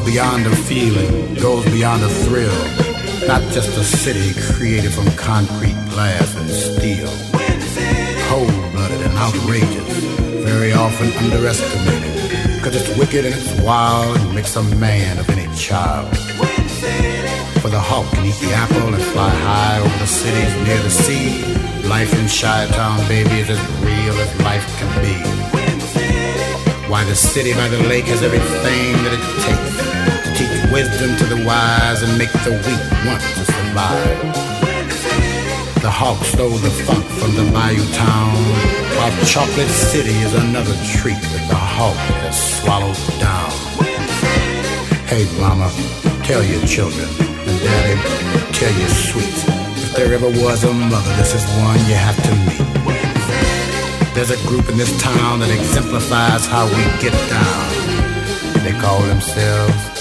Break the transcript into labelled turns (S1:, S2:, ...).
S1: beyond a feeling, goes beyond a thrill. Not just a city created from concrete, glass, and steel. Cold-blooded and outrageous, very often underestimated. Cause it's wicked and it's wild and makes a man of any child. For the hawk can eat the apple and fly high over the cities near the sea. Life in Chi-Town, baby, is as real as life can be. Why the city by the lake has everything that it takes to teach wisdom to the wise and make the weak want to survive. The hawk stole the funk from the bayou town, while Chocolate City is another treat that the hawk has swallowed down. Hey mama, tell your children, and daddy, tell your sweets, if there ever was a mother, this is one you have to meet. There's a group in this town that exemplifies how we get down. They call themselves